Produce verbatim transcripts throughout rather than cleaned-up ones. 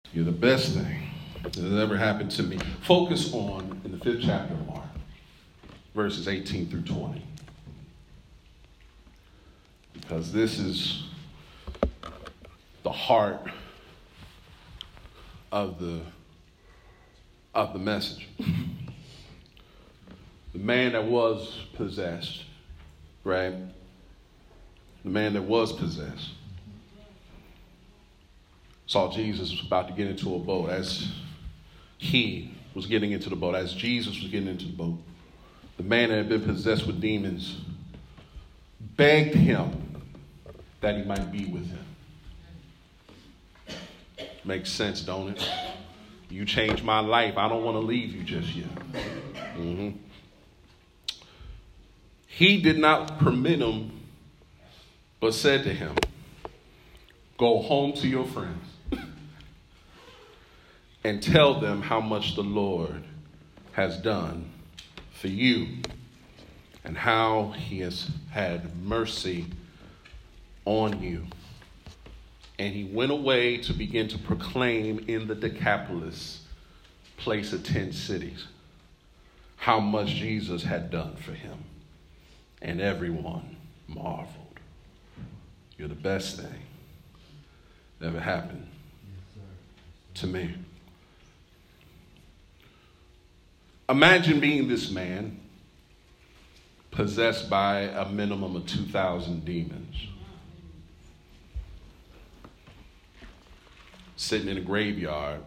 You're the best thing that has ever happened to me. Focus on, in the fifth chapter of Mark, verses eighteen through twenty. Because this is the heart of the, of the message. The man that was possessed, right? The man that was possessed saw Jesus was about to get into a boat. As he was getting into the boat, as Jesus was getting into the boat, the man that had been possessed with demons begged him that he might be with him. Makes sense, don't it? You changed my life. I don't want to leave you just yet. Mm-hmm. He did not permit him, but said to him, "Go home to your friends and tell them how much the Lord has done for you and how he has had mercy on you." And he went away to begin to proclaim in the Decapolis, place of ten cities, how much Jesus had done for him. And everyone marveled. You're the best thing that ever happened to me. Imagine being this man possessed by a minimum of two thousand demons, sitting in a graveyard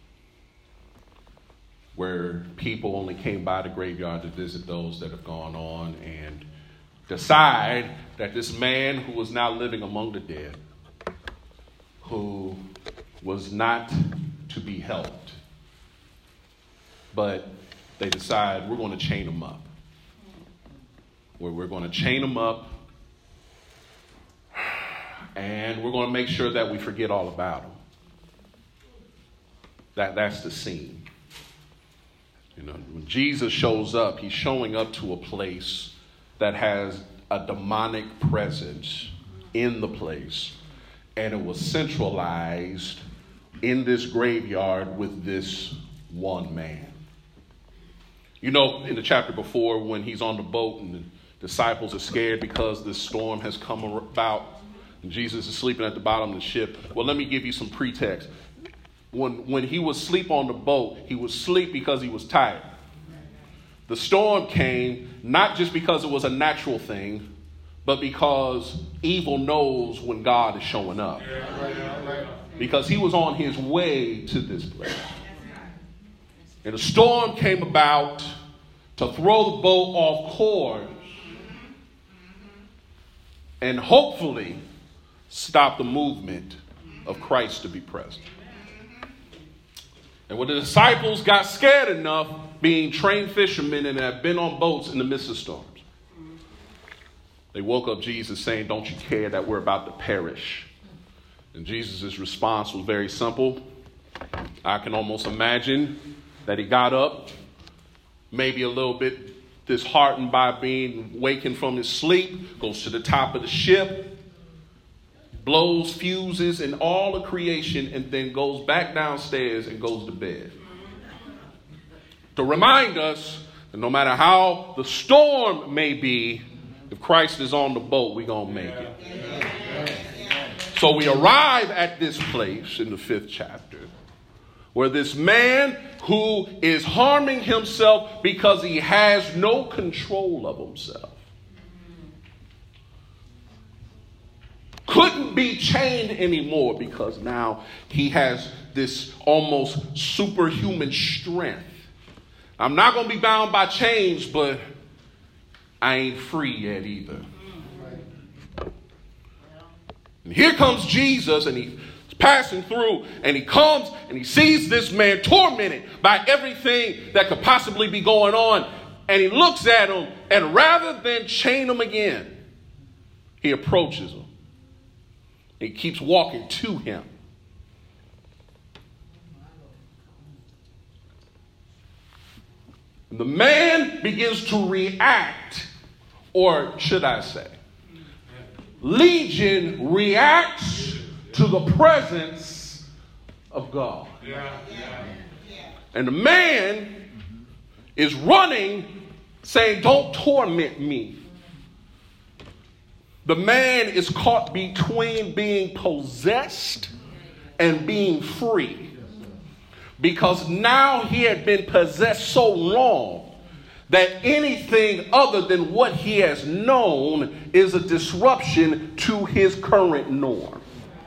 where people only came by the graveyard to visit those that have gone on, and decide that this man who was now living among the dead, who was not to be helped, but they decide we're going to chain him up. Where we're going to chain him up, and we're going to make sure that we forget all about him. That, that's the scene. You know, when Jesus shows up, he's showing up to a place that has a demonic presence in the place, and it was centralized in this graveyard with this one man. You know, in the chapter before, when he's on the boat and the disciples are scared because this storm has come about and Jesus is sleeping at the bottom of the ship. Well, let me give you some pretext. When, when he was asleep on the boat, he was asleep because he was tired. The storm came not just because it was a natural thing, but because evil knows when God is showing up. Because he was on his way to this place. And a storm came about to throw the boat off course and hopefully stop the movement of Christ to be present. And when the disciples got scared enough, being trained fishermen and have been on boats in the midst of storms, they woke up Jesus saying, "Don't you care that we're about to perish?" And Jesus' response was very simple. I can almost imagine that he got up, maybe a little bit disheartened by being wakened from his sleep, goes to the top of the ship, blows fuses in all of creation, and then goes back downstairs and goes to bed. To remind us that no matter how the storm may be, if Christ is on the boat, we're going to make it. So we arrive at this place in the fifth chapter where this man who is harming himself because he has no control of himself couldn't be chained anymore because now he has this almost superhuman strength. I'm not going to be bound by chains, but I ain't free yet either. And here comes Jesus, and he's passing through, and he comes and he sees this man tormented by everything that could possibly be going on. And he looks at him, and rather than chain him again, he approaches him. He keeps walking to him. The man begins to react, or should I say, Legion reacts to the presence of God. Yeah. Yeah. And the man is running, saying, don't torment me. The man is caught between being possessed and being free. Because now he had been possessed so long that anything other than what he has known is a disruption to his current norm.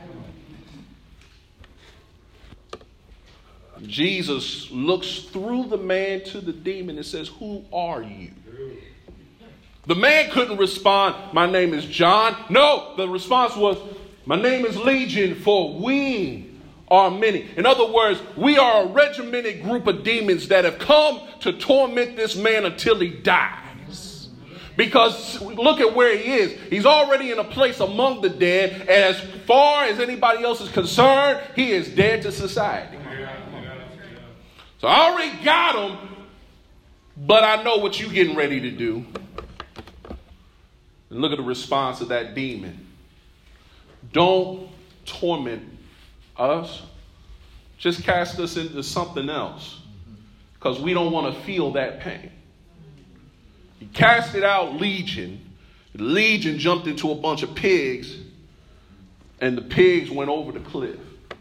Jesus looks through the man to the demon and says, who are you? The man couldn't respond, my name is John. No, the response was, my name is Legion, for we are many. In other words, we are a regimented group of demons that have come to torment this man until he dies. Because look at where he is. He's already in a place among the dead. And as far as anybody else is concerned, he is dead to society. So I already got him, but I know what you're getting ready to do. And look at the response of that demon. Don't torment us. Just cast us into something else, because we don't want to feel that pain. He casted out Legion. The Legion jumped into a bunch of pigs, and the pigs went over the cliff.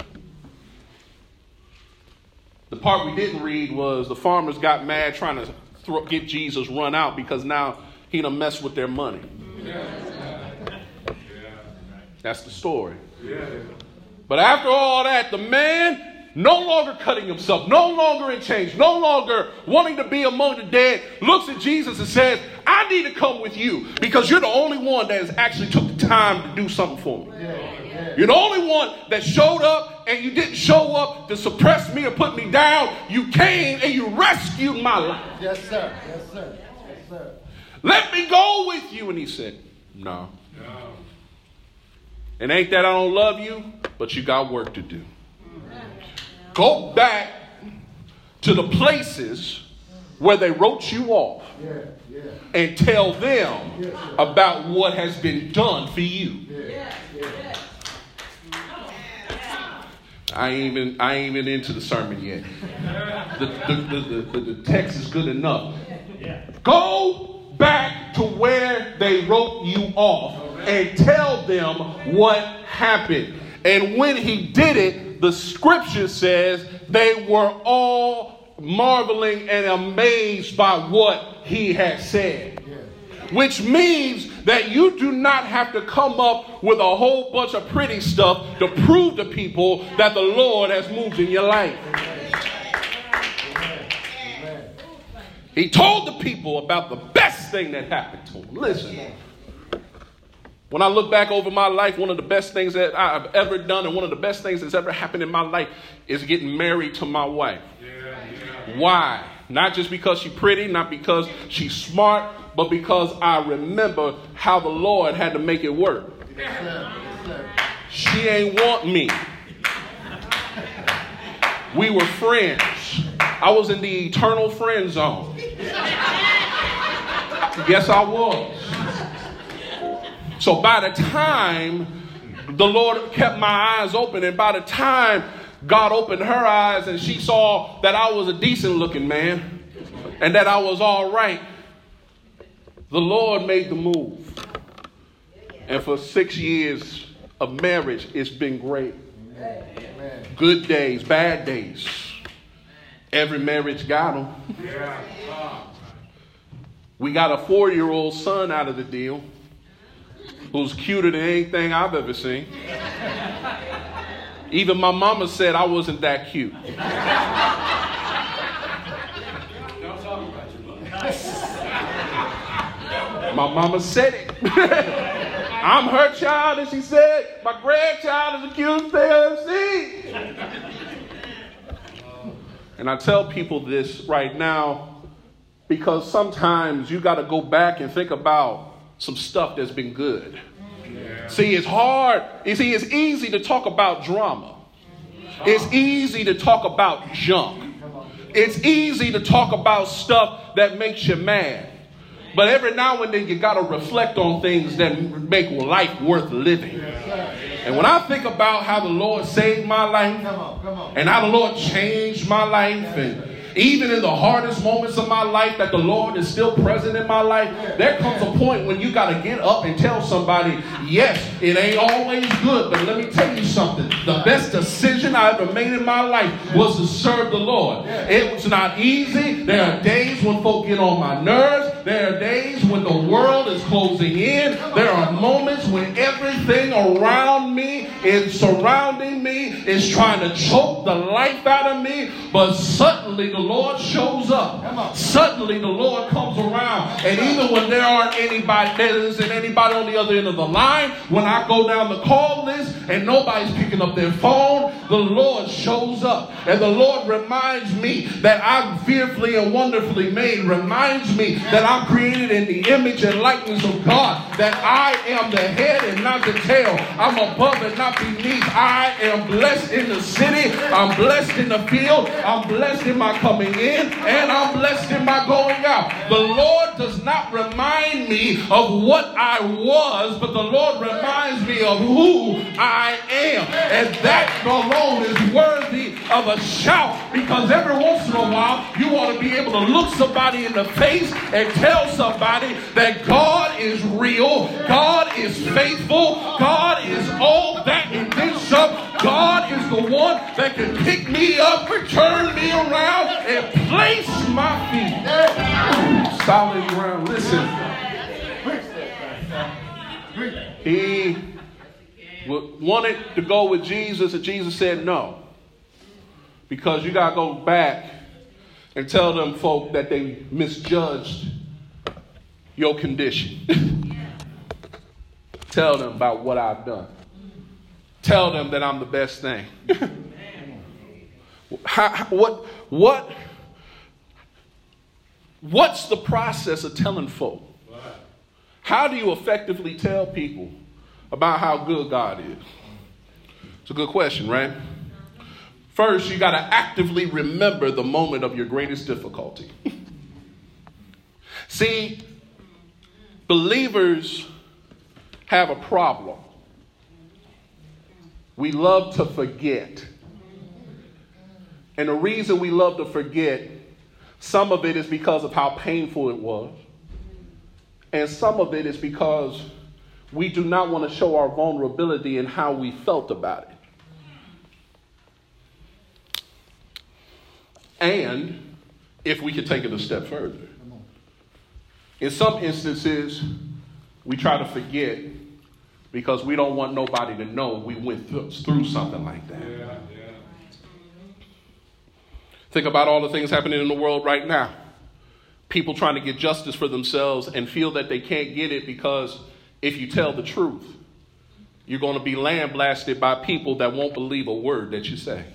The part we didn't read was the farmers got mad trying to throw, get Jesus run out, because now he done messed with their money. Yeah. That's the story. Yeah. But after all that, the man, no longer cutting himself, no longer in chains, no longer wanting to be among the dead, looks at Jesus and says, I need to come with you because you're the only one that has actually took the time to do something for me. Yeah, yeah. You're the only one that showed up, and you didn't show up to suppress me or put me down. You came and you rescued my life. Yes, sir. Yes, sir. Yes, sir. Let me go with you. And he said, no. No. And ain't that I don't love you, but you got work to do. Go back to the places where they wrote you off, yeah, yeah, and tell them yeah, yeah. about what has been done for you. Yeah, yeah. I ain't even I ain't even into the sermon yet. The, the, the, the, the text is good enough. Go back to where they wrote you off and tell them what happened. And when he did it, the scripture says they were all marveling and amazed by what he had said. Which means that you do not have to come up with a whole bunch of pretty stuff to prove to people that the Lord has moved in your life. He told the people about the best thing that happened to him. Listen, when I look back over my life, one of the best things that I've ever done and one of the best things that's ever happened in my life is getting married to my wife. Why? Not just because she's pretty, not because she's smart, but because I remember how the Lord had to make it work. Yes, sir. Yes, sir. She ain't want me. We were friends. I was in the eternal friend zone. Yes, I was. So by the time the Lord kept my eyes open, and by the time God opened her eyes and she saw that I was a decent looking man and that I was all right, the Lord made the move. And for six years of marriage, it's been great. Amen. Good days, bad days. Every marriage got them. Yeah. We got a four-year-old son out of the deal who's cuter than anything I've ever seen. Even my mama said I wasn't that cute. Don't talk about your mother. My mama said it. I'm her child, and she said my grandchild is the cutest they ever seen. And I tell people this right now because sometimes you got to go back and think about some stuff that's been good. Yeah. See, it's hard. You see, it's easy to talk about drama. It's easy to talk about junk. It's easy to talk about stuff that makes you mad. But every now and then you got to reflect on things that make life worth living. And when I think about how the Lord saved my life, come on, come on. And how the Lord changed my life, and even in the hardest moments of my life that the Lord is still present in my life, there comes a point when you got to get up and tell somebody, yes, it ain't always good, but let me tell you something. The best decision I ever made in my life was to serve the Lord. It was not easy. There are days when folk get on my nerves. There are days when the world is closing in. There are moments when everything around me is surrounding me, is trying to choke the life out of me, but suddenly the Lord shows up. Suddenly the Lord comes around. And even when there aren't anybody, there isn't anybody on the other end of the line, when I go down the call list and nobody's picking up their phone, the Lord shows up. And the Lord reminds me that I'm fearfully and wonderfully made. Reminds me that I'm created in the image and likeness of God. That I am the head and not the tail. I'm above and not beneath. I am blessed in the city. I'm blessed in the field. I'm blessed in my coming in, and I'm blessed in my going out. The Lord does not remind me of what I was, but the Lord reminds me of who I am. And that alone is worthy of a shout, because every once in a while you want to be able to look somebody in the face and tell somebody that God is real, God is faithful, God is all that and then some. God is the one that can pick me up, turn me around, and place my feet solid ground. Listen, he wanted to go with Jesus, and Jesus said no, because you got to go back and tell them folk that they misjudged your condition. Tell them about what I've done. Tell them that I'm the best thing. How, what, what, what's the process of telling folk? How do you effectively tell people about how good God is? It's a good question, right? First, you got to actively remember the moment of your greatest difficulty. See, believers have a problem. We love to forget. And the reason we love to forget, some of it is because of how painful it was. And some of it is because we do not want to show our vulnerability in how we felt about it. And if we could take it a step further, in some instances, we try to forget because we don't want nobody to know we went th- through something like that. Yeah, yeah. Think about all the things happening in the world right now. People trying to get justice for themselves and feel that they can't get it because if you tell the truth, you're going to be lambasted by people that won't believe a word that you say.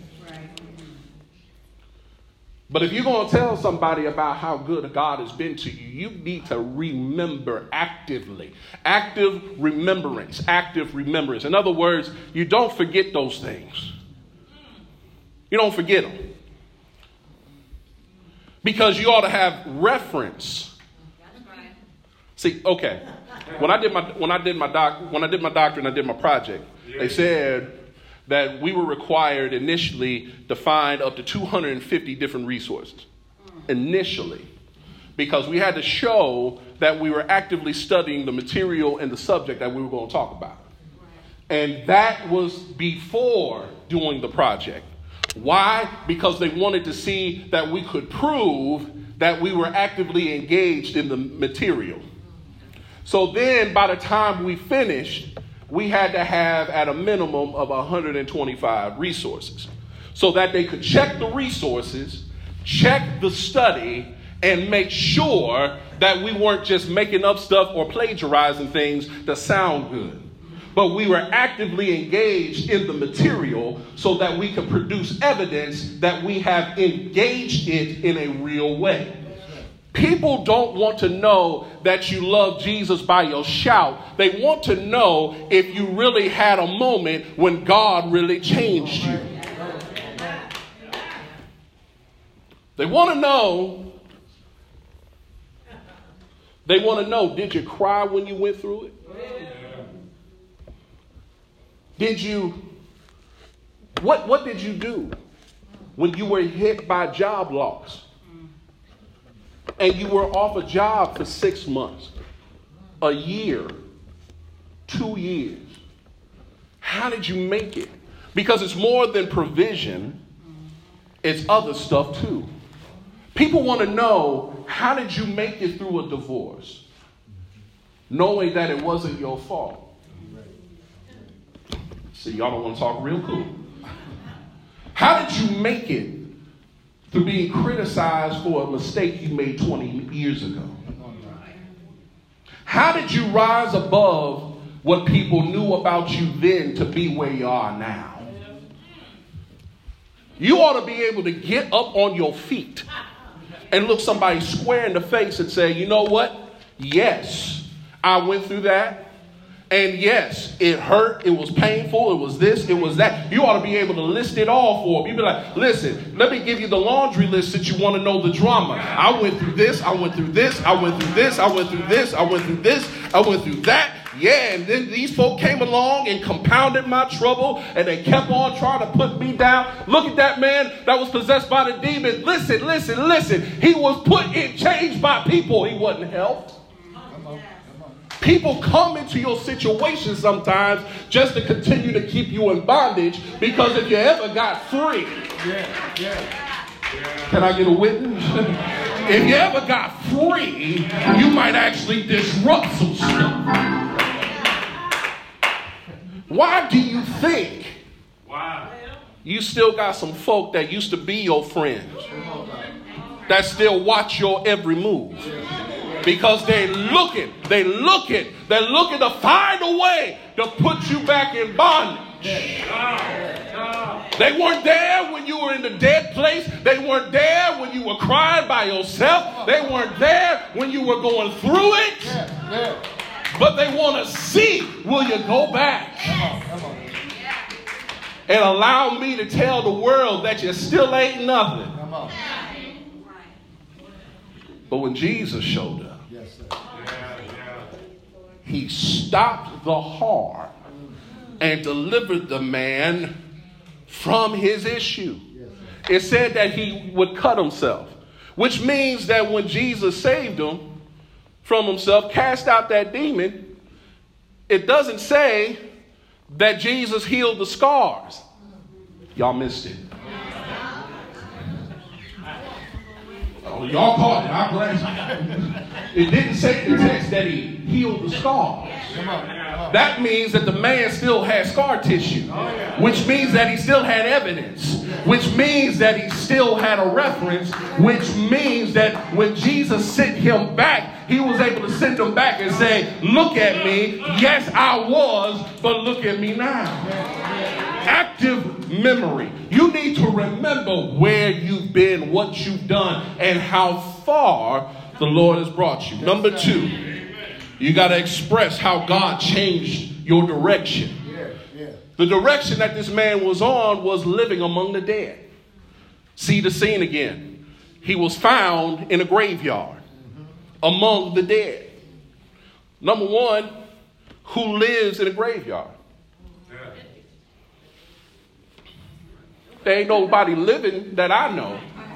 But if you're going to tell somebody about how good God has been to you, you need to remember actively. Active remembrance. Active remembrance. In other words, you don't forget those things. You don't forget them. Because you ought to have reference. See, okay. When I did my when I did my doc when I did my doctorate and I did my project, they said that we were required initially to find up to two hundred fifty different resources. Initially. Because we had to show that we were actively studying the material and the subject that we were going to talk about. And that was before doing the project. Why? Because they wanted to see that we could prove that we were actively engaged in the material. So then by the time we finished, we had to have at a minimum of one hundred twenty-five resources so that they could check the resources, check the study, and make sure that we weren't just making up stuff or plagiarizing things to sound good. But we were actively engaged in the material so that we could produce evidence that we have engaged it in a real way. People don't want to know that you love Jesus by your shout. They want to know if you really had a moment when God really changed you. They want to know They want to know, did you cry when you went through it? Did you, what, what did you do when you were hit by job loss? And you were off a job for six months, a year, two years. How did you make it? Because it's more than provision. It's other stuff too. People want to know, how did you make it through a divorce? Knowing that it wasn't your fault. See, y'all don't want to talk real cool. How did you make it through being criticized for a mistake you made twenty years ago? How did you rise above what people knew about you then to be where you are now? You ought to be able to get up on your feet and look somebody square in the face and say, you know what? Yes, I went through that. And yes, it hurt. It was painful. It was this. It was that. You ought to be able to list it all for them. You be like, listen, let me give you the laundry list that you want to know the drama. I went through this. I went through this. I went through this. I went through this. I went through this. I went through that. Yeah, and then these folk came along and compounded my trouble, and they kept on trying to put me down. Look at that man that was possessed by the demon. Listen, listen, listen. He was put in change by people. He wasn't helped. People come into your situation sometimes just to continue to keep you in bondage, because if you ever got free, yeah, yeah. Can I get a witness? If you ever got free, you might actually disrupt some stuff. Why do you think wow. you still got some folk that used to be your friends that still watch your every move? Because they're looking, they're looking, they're looking to find a way to put you back in bondage. They weren't there when you were in the dead place. They weren't there when you were crying by yourself. They weren't there when you were going through it. But they want to see, will you go back and allow me to tell the world that you still ain't nothing? But when Jesus showed up, he stopped the harm and delivered the man from his issue. It said that he would cut himself, which means that when Jesus saved him from himself, cast out that demon, it doesn't say that Jesus healed the scars. Y'all missed it. Oh, y'all caught it. I'm glad. It didn't say in the text that he healed the scars. That means that the man still had scar tissue, which means that he still had evidence, which means that he still had a reference, which means that when Jesus sent him back, he was able to send him back and say, look at me. Yes, I was, but look at me now. Active memory. You need to remember where you've been, what you've done, and how far the Lord has brought you. Number two, you got to express how God changed your direction. The direction that this man was on was living among the dead. See the scene again. He was found in a graveyard among the dead. Number one, who lives in a graveyard? There ain't nobody living that I know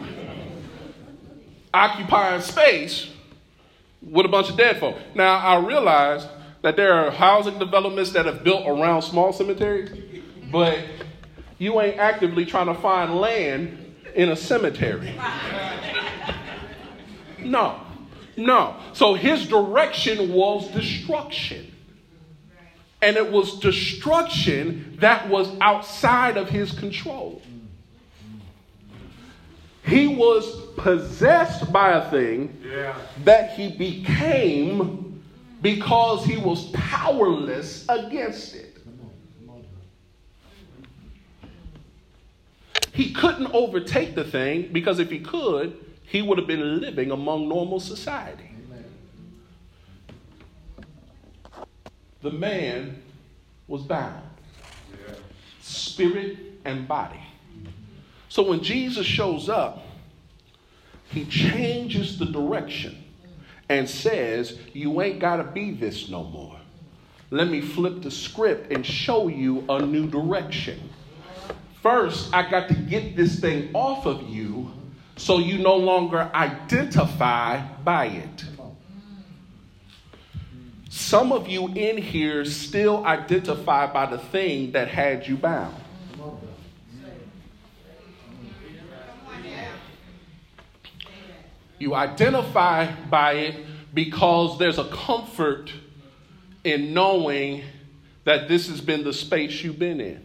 occupying space with a bunch of dead folk. Now, I realize that there are housing developments that have built around small cemeteries, but you ain't actively trying to find land in a cemetery. No, no. So his direction was destruction. And it was destruction that was outside of his control. He was possessed by a thing yeah. that he became because he was powerless against it. He couldn't overtake the thing because if he could, he would have been living among normal society. The man was bound, yeah. spirit and body. So when Jesus shows up, he changes the direction and says, you ain't got to be this no more. Let me flip the script and show you a new direction. First, I got to get this thing off of you so you no longer identify by it. Some of you in here still identify by the thing that had you bound. You identify by it because there's a comfort in knowing that this has been the space you've been in.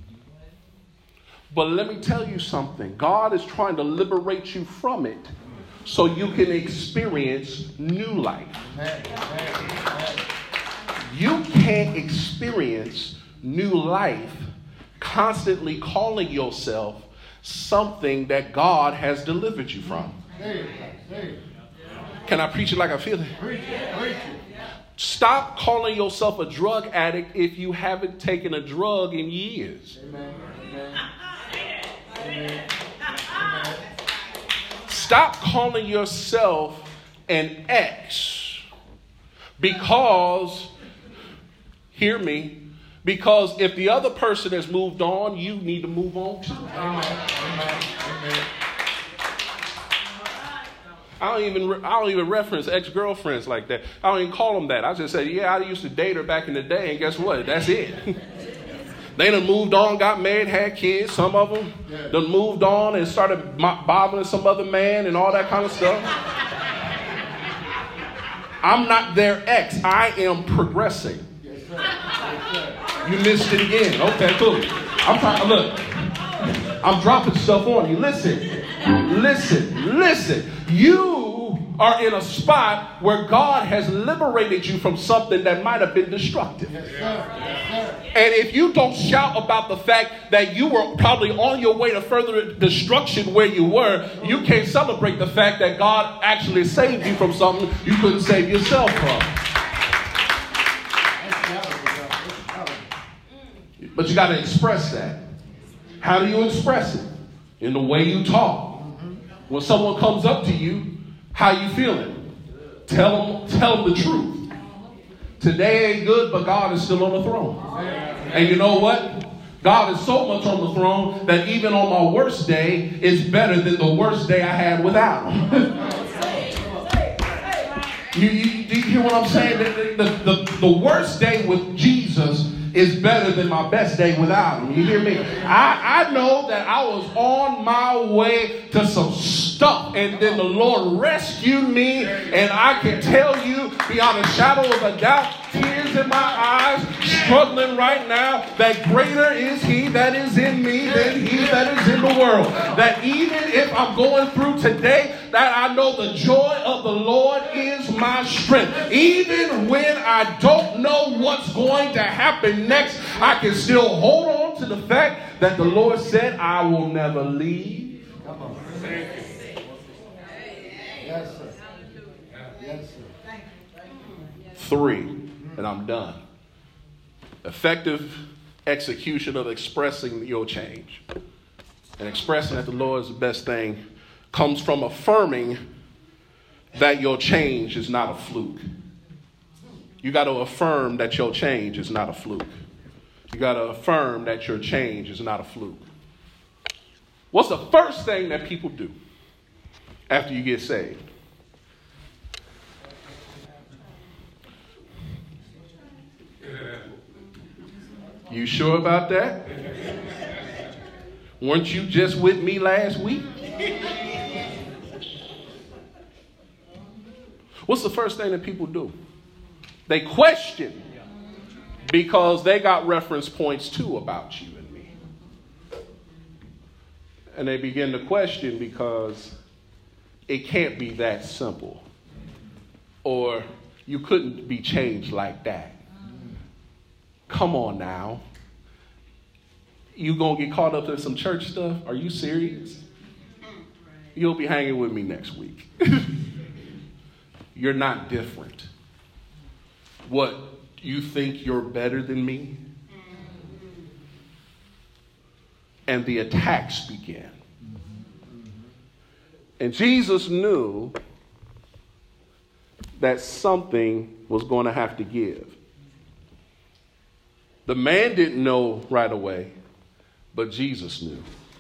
But let me tell you something. God is trying to liberate you from it so you can experience new life. You can't experience new life constantly calling yourself something that God has delivered you from. Can I preach it like I feel it? Stop calling yourself a drug addict if you haven't taken a drug in years. Amen. Amen. Stop calling yourself an ex because, hear me, because if the other person has moved on, you need to move on too. Amen. Amen. Amen. I don't even I don't even reference ex-girlfriends like that. I don't even call them that. I just say, yeah, I used to date her back in the day, and guess what? That's it. They done moved on, got married, had kids. Some of them yeah. done moved on and started bobbling some other man and all that kind of stuff. I'm not their ex. I am progressing. Yes, sir. Yes, sir. You missed it again. Okay, cool. I'm trying. Look, I'm dropping stuff on you. Listen. Listen, listen. You are in a spot where God has liberated you from something that might have been destructive. Yes, sir. Yes, sir. And if you don't shout about the fact that you were probably on your way to further destruction where you were, you can't celebrate the fact that God actually saved you from something you couldn't save yourself from. But you got to express that. How do you express it? In the way you talk. When someone comes up to you, how you feeling? Tell them, tell them the truth. Today ain't good, but God is still on the throne. And you know what? God is so much on the throne that even on my worst day, it's better than the worst day I had without him. you, you, do you hear what I'm saying? The, the, the, the worst day with Jesus is better than my best day without him. You hear me? I, I know that I was on my way to some stuff, and then the Lord rescued me, and I can tell you beyond a shadow of a doubt, tears in my eyes, struggling right now, that greater is he that is in me than he that is in the world. That even if I'm going through today, that I know the joy of the Lord is my strength. Even when I don't know what's going to happen next, I can still hold on to the fact that the Lord said, I will never leave. Come on. Yes, sir. Yes, sir. Three, and I'm done. Effective execution of expressing your change. And expressing that the Lord is the best thing comes from affirming that your change is not a fluke. You got to affirm that your change is not a fluke. You got to affirm that your change is not a fluke. What's the first thing that people do after you get saved? You sure about that? Weren't you just with me last week? What's the first thing that people do? They question because they got reference points too about you and me. And they begin to question because it can't be that simple. Or you couldn't be changed like that. Come on now. You gonna get caught up in some church stuff? Are you serious? You'll be hanging with me next week. You're not different. What, you think you're better than me? And the attacks began. And Jesus knew that something was going to have to give. The man didn't know right away, but Jesus knew.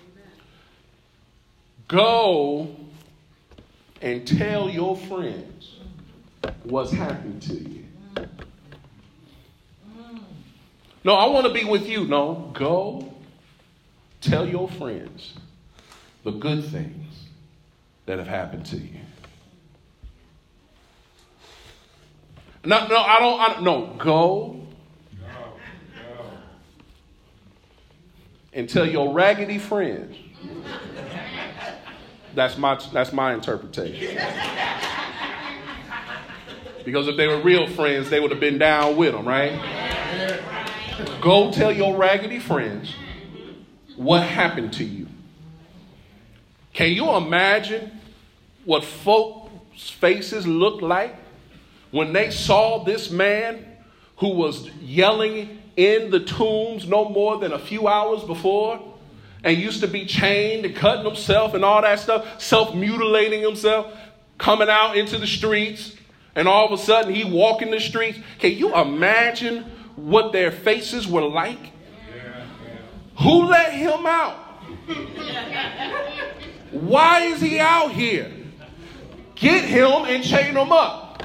Go and tell your friends what's happened to you. No, I want to be with you. No, go tell your friends the good things that have happened to you. No, no, I don't, I don't no, go no, no. and tell your raggedy friends. That's my, that's my interpretation. Because if they were real friends, they would have been down with them, right? Go tell your raggedy friends what happened to you. Can you imagine what folks' faces looked like when they saw this man who was yelling in the tombs no more than a few hours before and used to be chained and cutting himself and all that stuff, self-mutilating himself, coming out into the streets, and all of a sudden he walking the streets? Can you imagine what their faces were like? Yeah, yeah. Who let him out? Why is he out here? Get him and chain him up.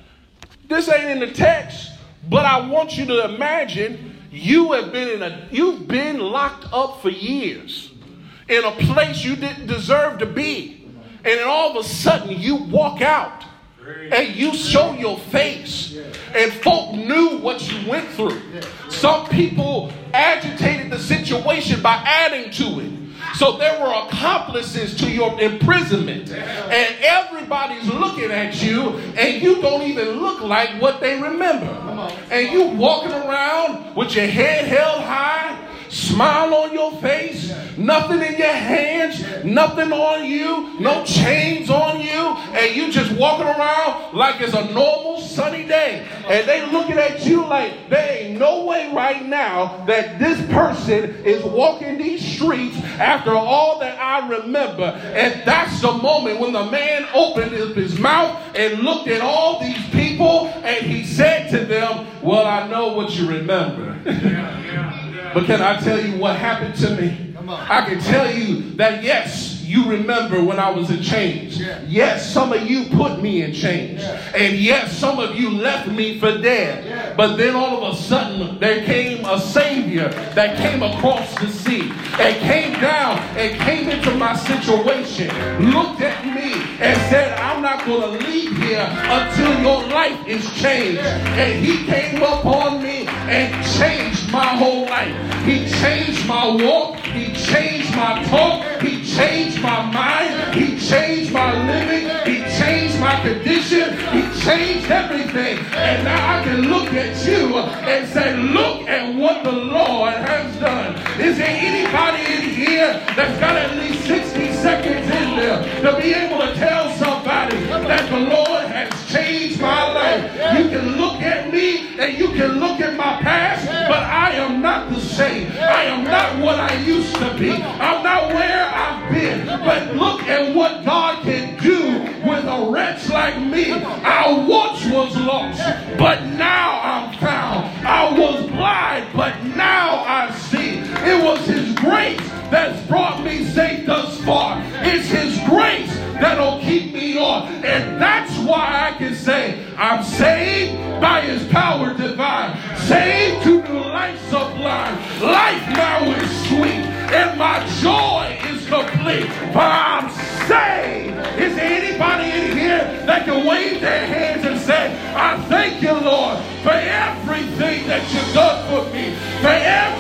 This ain't in the text, but I want you to imagine you have been in a, you've been locked up for years in a place you didn't deserve to be. And then all of a sudden you walk out and you show your face, and folk knew what you went through. Some people agitated the situation by adding to it. So there were accomplices to your imprisonment, and everybody's looking at you, and you don't even look like what they remember. And you walking around with your head held high, smile on your face, nothing in your hands, nothing on you, no chains on you, and you just walking around like it's a normal sunny day. And they looking at you like there ain't no way right now that this person is walking these streets after all that I remember. And that's the moment when the man opened his mouth and looked at all these people and he said to them, well, I know what you remember. Yeah, yeah, yeah. But can I tell you what happened to me? I can tell you that, yes, you remember when I was in chains. Yeah. Yes, some of you put me in chains. Yeah. And yes, some of you left me for dead. Yeah. But then all of a sudden, there came a Savior that came across the sea and came down and came into my situation, looked at me and said, I'm not going to leave here until your life is changed. Yeah. And he came up on me and changed my whole life. He changed my walk. He changed my talk. He changed my mind. He changed my living. He changed my condition. He changed everything. And now I can look at you and say, look at what the Lord has done. Is there anybody in here that's got at least sixty seconds in there to be able to tell somebody that the Lord has changed my life? You can look at me and you can look at my past, but I am not the same. I am not what I used to be. I'm not where I've been. But look at what God can do with a wretch like me. I once was lost, but now I'm found. I was blind, but now I see. It was his grace that's brought me safe thus far. It's his grace that'll keep me on. And that's why I can say I'm saved by his power divine. Saved to new life sublime. Life now is sweet and my joy is complete. For I'm saved. Is there anybody in here that can wave their hands and say, I thank you, Lord, for everything that you've done for me, for everything